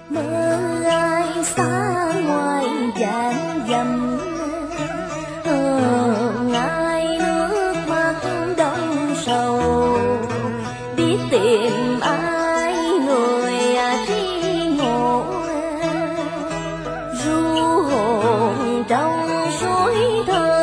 mơ ai xa ngoài vạn dặm, ai nước mắt đông sầu, biết tìm ai người tri ngộ, ru hồn trong suối thơ